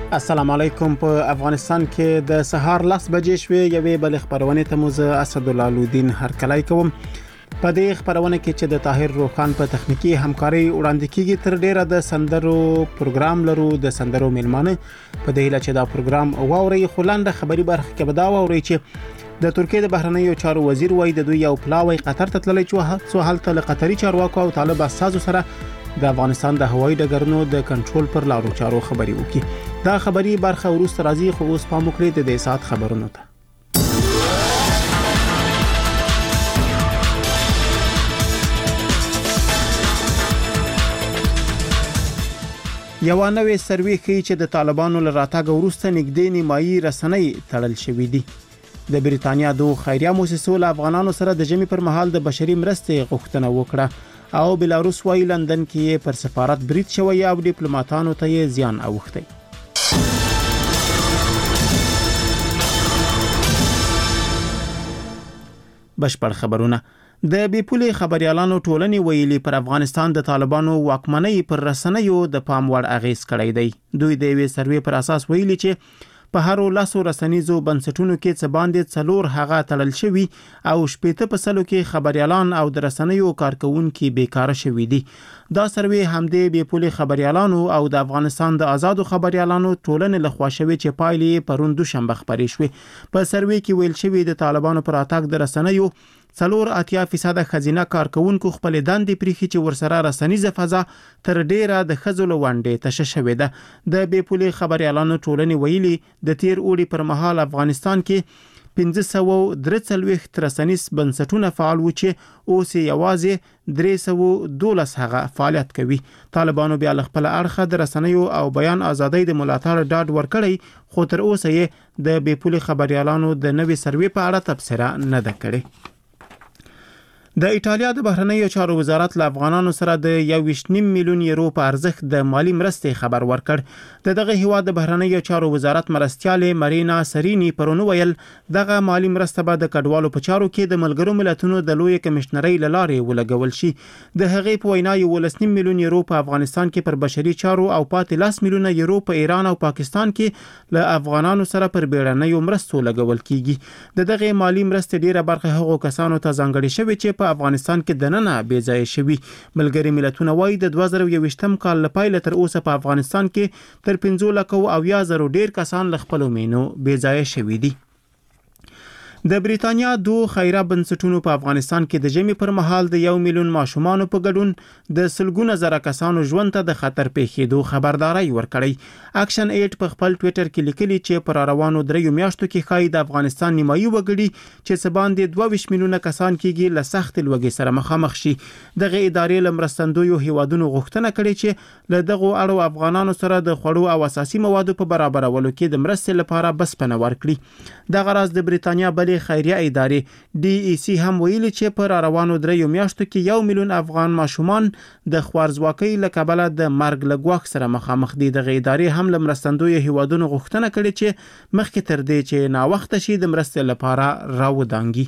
السلام علیکم. په افغانستان کې د سهار 10 بجې شوې یوې بل خبرونه ته موږ اسدالله الدین هرکلی کوم. په دې خبرونه کې چې د طاهر روخان په تخنیکی همکاري وړاندې کیږي تر ډیره د سندرو پروګرام لرو د سندرو میلمانه په دې لچې دا پروګرام واوري خلانده خبري برخه کې بدا واوري چې د ترکیه د بهرنیو چارو وزیر وای د دوی یو پلاوی قطر ته تللی چې څو حالت له قطري چارواکو او طالب اساسو سره د افغانستان د هوایي ډګرونو د کنټرول پر لارو چارو خبري وکي. دا خبري برخه ورسته راځي خو اوس پام وکړئ د ساعت خبرونو ته. یو نوې سروې ښیي چې د طالبانو له راتګ وروسته نږدې نیمایي رسنۍ تړل شوې دي. د بریتانیا دوه خیریه مؤسسو له افغانانو سره د جمی پر مهال د بشري مرستې غوښتنه وکړه او بلاروس وايي لندن کې پر سفارت برید شوی او ډیپلوماټانو ته یې زیان اوښتی. بشپړ خبرونه. د بیپولي خبريالانو ټولنې ویلي پر افغانستان د طالبانو واکمنۍ پر رسنیو د پام وړ اغیز کړی دی. دوی د وی سروې پر اساس ویلي چې په هر لاسو رسنیزو بنسټونو کې څه باندې څلور هغه تړل شوی او 80% کې خبريالان او د رسنیو کارکونکو بیکاره شوی دي. دا سروې همدې بیپولي خبريالانو او د افغانستان د آزادو خبريالانو ټولنې لخوا شوی چې پایلې پرون دوشنبه خبرې شوې. په سروې کې ویل شوی د طالبانو پر اتاک د رسنیو 4.8% خزینه کارکونکو خپل دندې پریخي چې ورسره رسنیزه فضا تر ډیره د خزل وانډې تشه شوې ده. د بیپولي خبريالانو ټولنې ویلي د تیر اوړي پر مهال افغانستان کې 543 رسنیز بنسټونه فعال و چې اوس یوازې 312 هغه فعالیت کوي. طالبانو بیا خپل اړخه د رسنیو او بیان ازادۍ د ملاتړ ډاډ ورکړی خو تر اوسه یې د بیپولي خبريالانو د نوې سروې په اړه تبصره نه ده کړې. د ایټالیا د بهرنیو چارو وزارت له افغانانو سره د 1.5 میلیون یورو په ارزښت د مالی مرستې خبر ورکړ. دغه هیواد د بهرنیو چارو وزارت مرستياله مرینا سرینی پرونو ویل دغه مالی مرسته به د کډوالو په چارو کې د ملګرو ملتونو د لوی کمشنرۍ لارې ولګول شي. د هغې په وینا 1.5 میلیون یورو په افغانستان کې پر بشري چارو او 15 میلیون یورو په ایران او پاکستان کې له افغانانو سره پر بیړنیو مرستو لګول کیږي. دغه مالی مرستې ډیره برخه هغو کسانو ته ځانګړې شوی چې په افغانستان کې دننه بې ځای شوی. ملګری ملتونه وایي د 2021م کال لپاره تر اوسه په افغانستان کې تر 15,000 ډیر کسان له خپل مینو بې ځای شوی دي. د بریتانیا دوه خیریه بنسټونو په افغانستان کې د جمی پر مهال د 1 میلیون ماشومان په ګډون د سلګونه زره کسانو ژوند ته د خطر پیښېدو خبرداري ورکړی. اکشن ایډ په خپل ټوئیټر کې لیکلي چې پر روانو 3 میاشتو کې خای د افغانستان نیمایي وګړي چې څه باندې 22 میلیونه کسان کېږي له سخت لوږې سره مخامخ شي. دغه ادارې لمرستندویو هیوادونو غوښتنه کړې چې له دغه اړو افغانانو سره د خوړو او اساسي موادو په برابرولو کې د مرستې لپاره بسپنه ورکړي. دغه راز د بریتانیا بلې خیریه ادارې DEC هم ویلي چې پر روانو 3 میاشتو کې 1 میلیون افغان ماشومان د خوارځواکۍ له کبله د مرګ له ګواښ سره مخامخ دي. دغه ادارې هم لمرستندوی هیوادونو غوښتنه کړې چې مخکې تر دې چې ناوخته شي د مرستې لپاره راودانګي.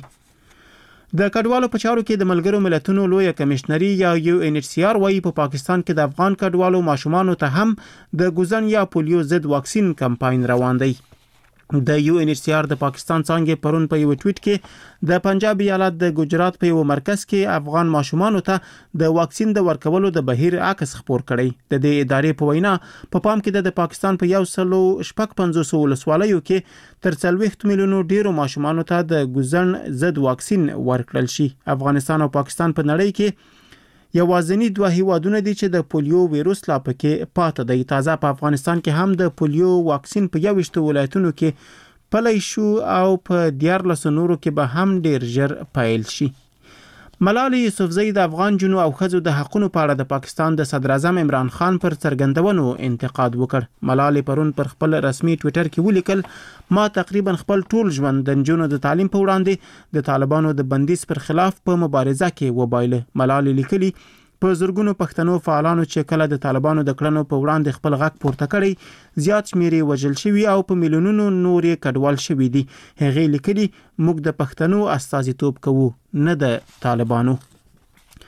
د کډوالو په چارو کې د ملګرو ملتونو لوی کمشنري یا UNHCR وايي په پاکستان کې د افغان کډوالو ماشومانو ته هم د ګوزن یا پولیو ضد واکسین کمپاین روان دی. د UNHCR د پاکستان څنګه پرون په یو ټویټ کې د پنجاب ایالت د ګجرات په یو مرکز کې افغان ماشومانو ته د واکسین د ورکولو د بهیر عکس خبر کړی. د دې ادارې په وینا په پام کې د پاکستان په 150 ولسوالیو کې تر 40 میلیونو ډیرو ماشومانو ته د ګوزن ضد واکسین ورکړل شي. افغانستان او پاکستان په نړۍ کې یوازینی دوه هیوادونه دي چې د پولیو ویروس لا پکې پاتې دی. تازه په افغانستان کې هم د پولیو واکسین په 21 ولایتونو کې پلی شو او په 14 نورو کې به هم ډیر ژر پیل شي. ملالۍ یوسفزۍ د افغان جنو او ښځو د حقونو په اړه د پاکستان د صدر اعظم عمران خان پر څرګندونو انتقاد وکړ. ملالۍ پرون پر خپل رسمي ټوئیټر کې ولیکل ما تقریبا خپل ټول ژوند د جنو د تعلیم په وړاندې د طالبانو د بندیز پر خلاف په مبارزه کې وبایله. ملالۍ لیکلي په زرګونو پښتنو فعالانو چې کله د طالبانو د کړنو په وړاندې خپل غږ پورته کړی زیات شمیرې وژل شوي او په میلیونونو نورې کډوال شوي دي. هغې لیکلي موږ د پښتنو استازیتوب کوو نه د طالبانو.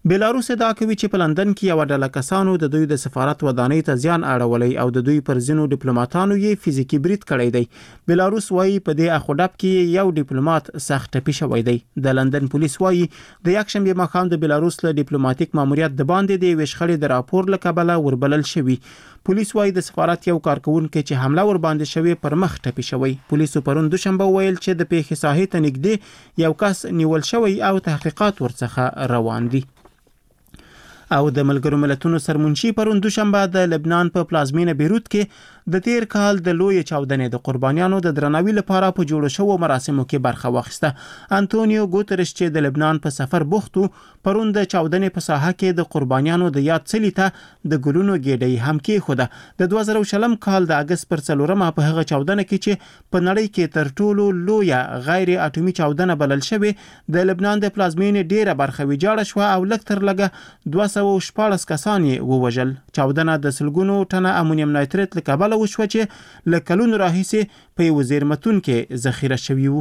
بیلاروس ادعا کوي چې په لندن کې یو ډله کسانو د دوی د سفارت ودانۍ ته زیان اړولی او د دوی پر ځینو ډیپلوماټانو یې فزیکي برید کړی دی. بیلاروس وایي په دې اخوډب کې یو ډیپلوماټ سخت ټپي شوی دی. د لندن پولیس وایي د یکشنبه ماښام د بیلاروس له ډیپلوماټیک ماموریت د باندې د یوې شخړې د راپور له کبله وربلل شوی. پولیس وایي د سفارت یو کارکونکو چې حمله ور باندې شوی پر مخ ټپي شوی. پولیسو پرون دوشنبه ویل چې د پیښې ساحې ته نږدې یو کس نیول شوی او تحقیقات ورڅخه روان دي. او د ملګرو ملتونو سرمنشي پرون دوشنبه د لبنان په پلازمینه بیروت کې د تیر کال د لوی چاودنې د قربانیانو د درناوي لپاره په جوړ شوو مراسمو کې برخه واخیسته. انټونیو ګوتریش چې د لبنان په سفر بوختو پرون د چاودنې په ساحه کې د قربانیانو د یاد څلي ته د ګلونو ګېډۍ هم کېښوده. د 2020 کال د اگست پر 4 په هغه چاودنه کې چې په نړۍ کې تر ټولو لوی غیر اټومي چاودنه بلل شوی د لبنان د پلازمینې ډیره برخه ویجاړه شو او لږ تر لږه 214 کسان یې ووژل. چاودنه د سلګونو ټنه امونیم نایتریت له کبله وشوه چې له کلونو راهیسې په یو زیرمتون کې ذخیره شوی وو.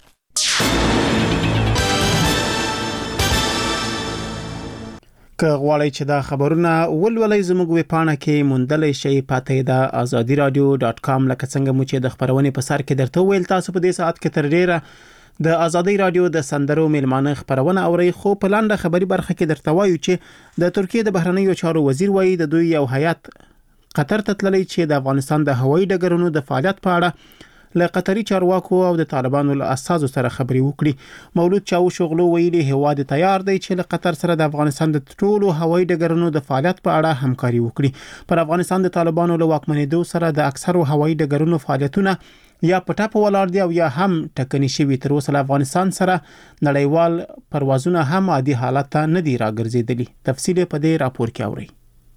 که غواړئ چې دا خبرونه ولولئ زموږ ویبپاڼه کې موندلی شئ. پته د azadiradyo.com لکه څنګه مو چې د خبرونې په سر کې درته ویل تاسو په دې ساعت کې تر ډیره د ازادي رادیو د سندرو میلمانه خبرونه اوري. خو په لاندې خبري برخه کې درته وایو چې د ترکیه د بهرنیو چارو وزیر وایي د دوی یو هیئت قطر ته تللی چې د افغانستان د هوایي ډګرونو د فعالیت په اړه له قطري چارواکو او د طالبانو له اساسو سره خبري وکړي. مولود چاوشوغلو ویلي هواد تیار دی چې له قطر سره د افغانستان د ټولو هوایي ډګرونو د فعالیت په اړه همکاري وکړي. پر افغانستان د طالبانو له واکمنېدو سره د اکثرو هوایي ډګرونو فعالیتونه یا پټه په ولاړ دي او یا هم ټکني شوي. تر اوسه له افغانستان سره نړیوال پروازونه هم عادي حالت ته نه دي راګرځېدلي. تفصیل په دې راپور کې اورئ.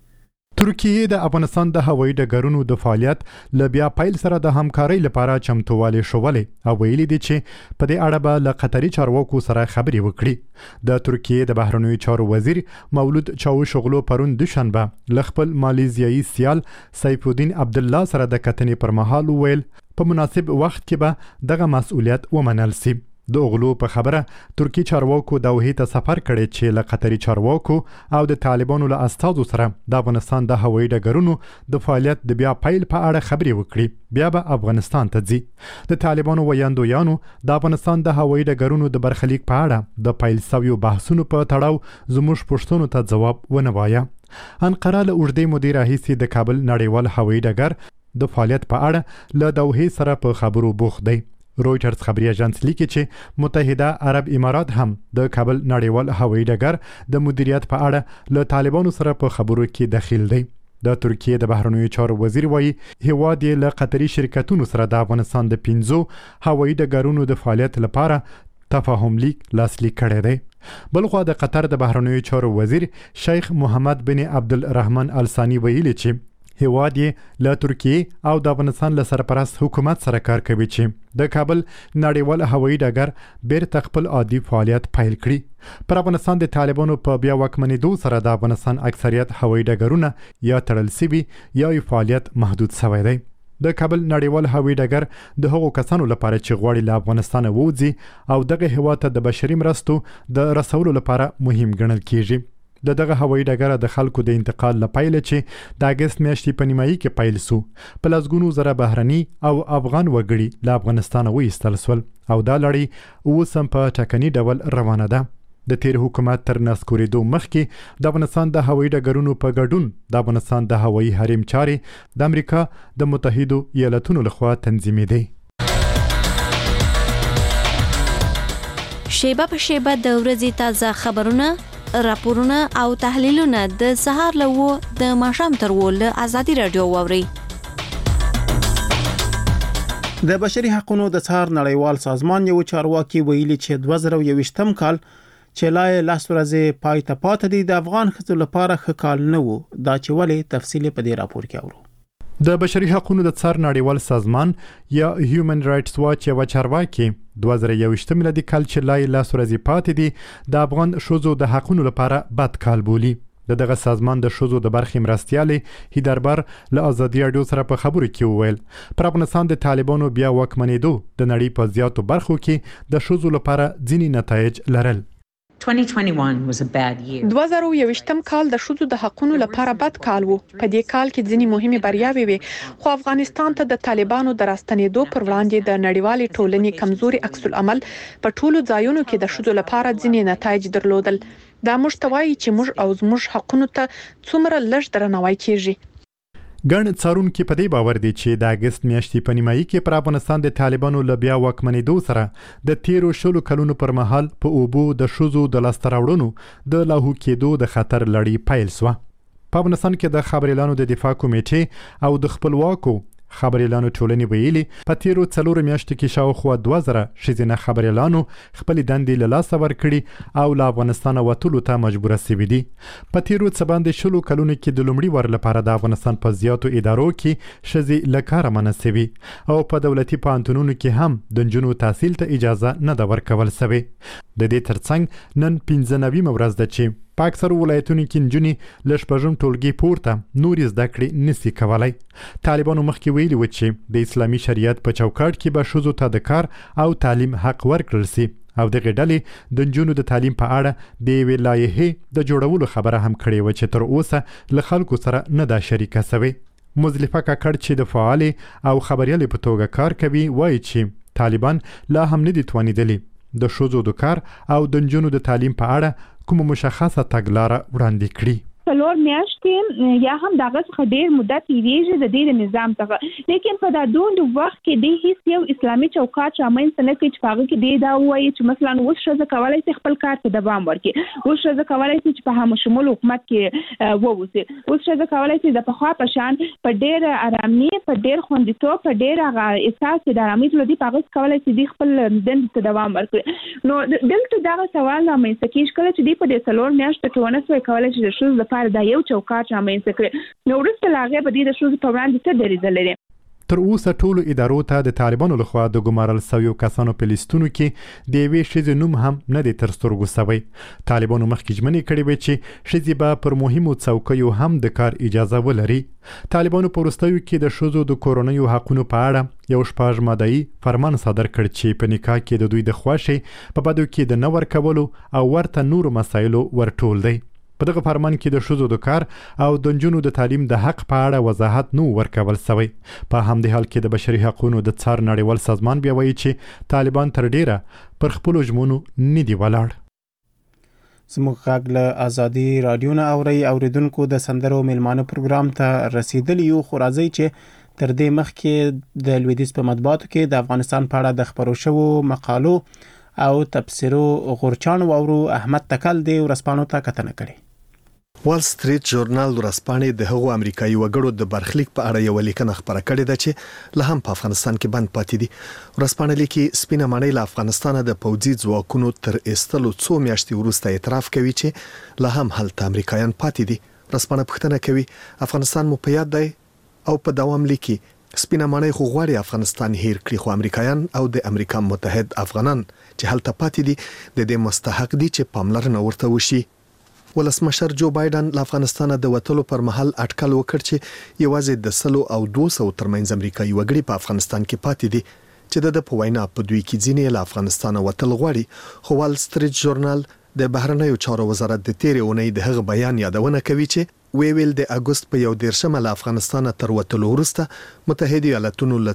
ترکیه د افغانستان د هوایي ډګرونو د فعالیت ل بیا پیل سره د همکارۍ لپاره چمتووالی شولې او ویلي دي چې په دې اړه به له قطري چارواکو سره خبري وکړي. د ترکیه د بهرنیو چارو وزیر مولود چاوشوغلو پرون دوشنبه ل خپل مالیزیایي سیال سیف الدین عبدالله سره د کتنې پر مهال ویل په مناسب وخت کې به دغه مسؤلیت ومنل شي. د اوغلو په خبره ترکی چارواکو دوحې ته سفر کړی چې له قطري چارواکو او د طالبانو له استازو سره د افغانستان د هوایي ډګرونو د فعالیت د بیا پیل په اړه خبري وکړي. بیا به افغانستان ته ځي. د طالبانو ویاندویانو د افغانستان د هوایي ډګرونو د برخلیک په اړه د پیل شویو بحثونو په تړاو زموږ پوښتنو ته ځواب ونه وایه. انقره له اوږدې مودې راهیسې د کابل نړیوال هوایي ډګر د فعالیت په اړه له دوحې سره په خبرو بوخت دی. رویټرز خبري اژانس لیکي چې متحده عرب امارات هم د کابل نړیوال هوایي ډګر د مدیریت په اړه له طالبانو سره په خبرو کې دخیل دی. د ترکیه د بهرنیو چارو وزیر وایي هیواد یې له قطري شرکتونو سره د افغانستان د 15 هوایي ډګرونو د فعالیت لپاره تفاهم لیک لاسلیک کړی دی. بلخوا د قطر د بهرنیو چارو وزیر شیخ محمد بن عبدالرحمن الثانی ویلي چې هیواد یې له ترکیه او د افغانستان له سرپرست حکومت سره کار کوي چې د کابل نړیوال هوایي ډګر بیرته خپل عادي فعالیت پیل کړي. پر افغانستان د طالبانو په بیا واکمنېدو سره د افغانستان اکثریت هوایي ډګرونه یا تړل شوي یا فعالیت محدود شوی دی. د کابل نړیوال هوایي ډګر د هغو کسانو لپاره چې غواړي له افغانستان ووځي او دغه هیواد ته د بشري مرستو د رسولو لپاره مهم ګڼل کیږي. دغه هوایي ډګر د خلکو د انتقال لپاره چې د اگست میاشتې په نیمایي کې پیل سو په لسګونو زره بهرني او افغان وګړي له افغانستان وایستل سول او دا لړۍ اوس هم په ټاکني ډول روانه ده. د تیر حکومت تر نسکورېدو مخکې د افغانستان د هوایي ډګرونو په ګډون د افغانستان د هوایي حریم چارې د امریکا د متحدو ایالاتونو لخوا تنظیمېدې. شیبه په شیبه د ورځې تازه خبرونه، راپورونه او تحلیلونه د سهار له د ماښام تر له ازادي رادیو واوري. د بشري حقوقو د څار نړیوال سازمان یو چارواکي ویلي چې 2021م کال چې لا لاس ورځې پای ته پاتې دي د افغان ښځو لپاره ښه کال نه وو. دا چې ولې تفصیل په دې راپور کې اورو. د بشري حقوقو د څار نړیوال سازمان یا هیومن رائټس واچ یو چارواکي 2021 میلادي کال چې لا لاس ورځې پاتې دي د افغان ښځو د حقوقو لپاره بد کال بولي. دغه سازمان د ښځو د برخې مرستیالې هیدربر له ازادي رادیو سره په خبرو کې وویل پر افغانستان د طالبانو بیا واکمنېدو د نړۍ په زیاتو برخو کې د ښځو لپاره ځینې نتایج لرل. 2021 کال د ښځو د حقوقو لپاره بد کال وو. په دې کال کې ځینې مهمه بریاوې وې، خو افغانستان ته د طالبانو د راستنېدو پر وړاندې د نړیوالې ټولنې کمزوري عکس العمل په ټولو ځایونو کې د ښځو لپاره ځینې نتایج درلودل. دا موږ ته وایي چې موږ او زموږ حقوقو ته څومره لږ درناوی کیږي. ګڼ څارونکي په دې باور دي چې د اگست میاشتې په نیمایي کې پر افغانستان د طالبانو له بیا واکمنېدو سره د تیرو 10 کلونو پر مهال په اوبو د ښځو د لاسته راوړنو د لاهو کېدو د خطر لړۍ پیل شوه. په افغانستان کې د خبریالانو د دفاع کمیټې او د خپلواکو خبریالانو ټولنې ویلي په تیرو 4 میاشتو کې شاوخوا 2000 ښځینه خبریالانو خپل دندې له لاسه ورکړي او له افغانستان وتلو ته مجبور شوي دي. په تیرو څه باندې 10 کلونو کې د لومړي ور لپاره د افغانستان په زیاتو ادارو کې ښځې له کاره منع شوي او په دولتي پوهنتونونو کې هم د نجونو تحصیل ته اجازه نه ده ورکول شوې. د دې ترڅنګ نن 15 ورځ ده چې په اکثرو ولایتونو کې نجونې له شپږم ټولګي پورته نورې زده کړې نشي کولی. طالبانو مخکې ویلي و چې د اسلامي شریعت په چوکاټ کې به ښځو ته د کار او تعلیم حق ورکړل شي او دغه ډلې د نجونو د تعلیم په اړه د یوې لایحې د جوړولو خبره هم کړې وه چې تر اوسه له خلکو سره نه ده شریکه شوې. مزدلفه کاکړ چې د فعالې او خبریالې په توګه کار کوي وایي چې طالبان لا هم نه دي توانېدلي د ښځو د کار او د نجونو د تعلیم په اړه کومه مشخصه تګلاره وړاندې کړي. څلور میاشتې یا هم دغه څخه ډیر مدت یېږي د دې نظام څخه، لیکن په دا دوند وخت کې د هیڅ یو اسلامي چوکاټ رامنځته نه کړي چې هغه کې دا وایي چې مثلا اوس ښځه کولی شي خپل کار ته دوام ورکړي، اوس ښځه کولی شي چې په همشمول حکومت کې ووځي، اوس ښځه کولی شي د پخوا په شان په ډیر آرامي، په ډیر خوندیتوب، په ډیر احساس د آرامۍ لري، په هغه کولی شي د خپل دند ته دوام ورکړي. نو دلته دا سوال رامنځته کېږي کله چې په دې څلور میاشتو کې ونه سوی کولی شي د ښځو دا یو چوکاټ رامنځته کړي، نو وروسته له هغې به دې د ښځو په وړاندې څه دریځ لري. تر اوسه ټولو ادارو ته د طالبانو لخوا د ګمارل شویو کسانو په لیستونو کې د یوې ښځې نوم هم نه دی تر سترګو شوی. طالبانو مخکې ژمنې کړې وې چې ښځې به پر مهمو څوکیو هم د کار اجازه ولري. طالبانو په وروستیو کې د ښځو د کورنیو حقونو په اړه یو 6 ماده‌ای فرمان صادر کړ چې په نکاح کې د دوی د خوښې په بدو کې د نه ورکولو او ورته نورو مسایلو ورټول دی. په دغه فرمان کې د ښځو د کار او د نجونو د تعلیم د حق په اړه وضاحت نو ورکول شوی. په همدې حال کې د بشري حقوقو د څار نړیوال سازمان بیا وایي چې طالبان تر ډیره پر خپلو ژمنو نه دي ولاړ. زموږ غږ له ازادي رادیو نه اوریدونکو د سندرو میلمانه پروګرام ته رسیدلی یو، خو راځي چې تر دې مخکې د لویدیځ په مطبوعاتو کې د افغانستان په اړه د خبرو شوو مقالو او تفسیرو غورچان واورو. احمد تکل دی ورسپانو ته کتنه کړي. وال سټریټ ژورنال ورځپاڼې د هغو امریکایي وګړو د برخلیک په اړه یو لیکنه خبره کړې ده چې له هم په افغانستان کې بند پاتې دي. ورځپاڼه لیکي سپینه ماڼۍ له افغانستان د پوځي ځواکونو تر ایستلو 2 میاشتې وروسته اعتراف کوي چې له هم هلته امریکایان پاتې دي. ورځپاڼه پوښتنه کوي افغانستان مو په یاد دی او په دوام لیکي سپینه ماڼۍ خو غواړي افغانستان هیر کړي، خو امریکایان او د امریکا متحد افغانان چې هلته پاتې دي د دې مستحق دي چې پاملرنه ورته وشي. ولسمشر جو بایدن له افغانستان د وټلو پر مهال اټکل وکړ چې یوازې د 100 او 200 ترمنځ امریکایي وګړي په افغانستان کې پاتې دي چې د په وینا په دوی کې ځینې له افغانستان وټل غواړي. خو وال سټریټ ژورنال د بهرنیو چارو وزارت د تیرې اونۍ د هغه بیان یادونه کوي چې ویل د اگست په 11 له افغانستان تر وټلو وروسته متحده ایالاتونو له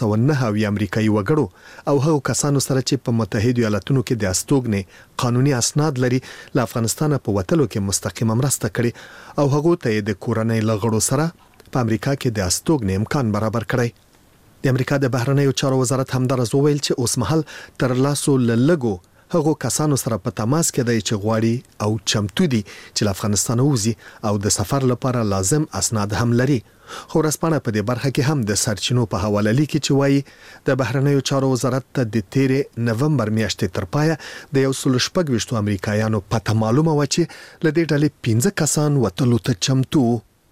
409 امریکایي وګړو او هغو کسانو سره چې په متحده ایالاتونو کې د استوګنې قانوني اسناد لري له افغانستان په وټلو کې مستقیمه مرسته کړې او هغو ته د کورنۍ لغړو سره په امریکا کې د استوګنې امکان برابر کړی. د امریکا د بهرنیو چارو وزارت همدارس وویل چې اوس مهال تر لاسو لږو هغو کسانو سره په تماس کې دی چې غواړي او چمتو دي چې له افغانستان ووځي او د سفر لپاره لازم اسناد هم لري. خو ورځپاڼه په دې برخه کې هم د سرچینو په حواله لیکي چې وایي د بهرنیو چارو وزارت ته د 13 نومبر میاشتې تر پایه د 126 امریکایانو پته معلومه و چې له دې ډلې 15 کسان وتلو ته چمتو.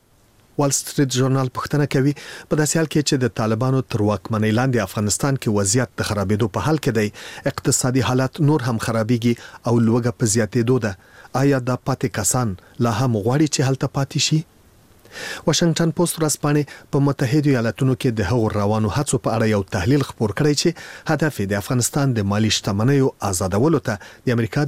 وال سټریټ ژورنال پوښتنه کوي په داسې حال کې چې د طالبانو تر واکمنۍ لاندې افغانستان کې وضعیت د خرابېدو په حال کې دی، اقتصادي حالت نور هم خرابېږي او لوږه په زیاتېدو ده، آیا دا پاتې کسان لا هم غواړي چې هلته پاتې شي؟ واشنگټن پوسټ ورځپاڼې په متحده ایالاتونو کې د هغو روانو هڅو په اړه یو تحلیل خپور کړی چې هدف د افغانستان د مالی شتمنیو آزادولو ته د امریکا